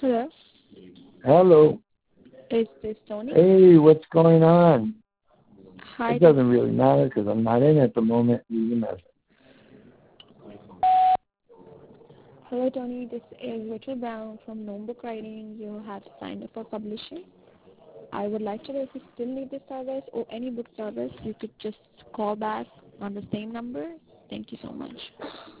Hello, Hello. is this Tony? Hey, what's going on? Hi, It this. doesn't really matter because I'm not in at the moment. Leave a message. Hello, Tony. This is Rachel Brown from Gnome Book Writing. You have signed up for publishing. I would like to know if you still need this service or any book service. You could just call back on the same number. Thank you so much.